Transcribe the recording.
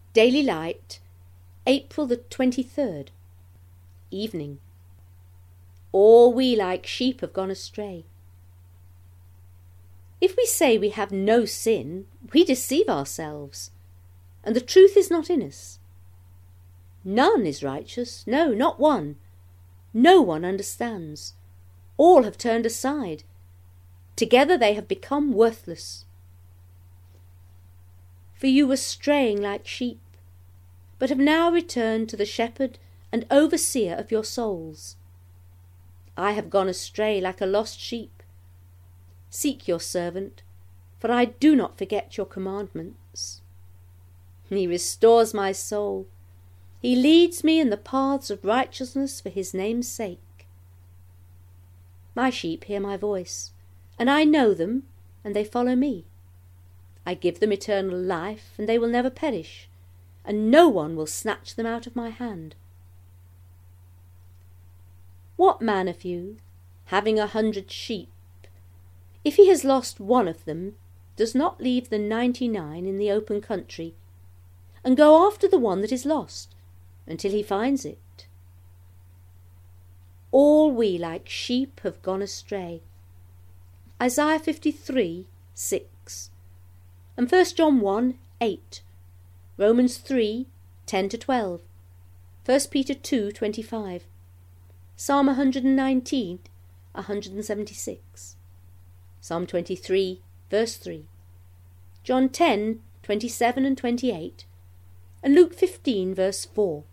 Daily Light, April the 23rd. Evening. All we like sheep have gone astray. If we say we have no sin, we deceive ourselves, and the truth is not in us. None is righteous, no, not one. No one understands. All have turned aside. Together they have become worthless. For you were straying like sheep, but have now returned to the shepherd and overseer of your souls. I have gone astray like a lost sheep. Seek your servant, for I do not forget your commandments. He restores my soul. He leads me in the paths of righteousness for his name's sake. My sheep hear my voice, and I know them, and they follow me. I give them eternal life, and they will never perish, and no one will snatch them out of my hand. What man of you, having 100 sheep, if he has lost one of them, does not leave the 99 in the open country, and go after the one that is lost, until he finds it? All we like sheep have gone astray. Isaiah 53:6, and 1 John 1:8, Romans 3:10-12, 1 Peter 2:25, Psalm 119, 176, Psalm 23, verse 3, John 10:27 and 28, and Luke 15, verse 4.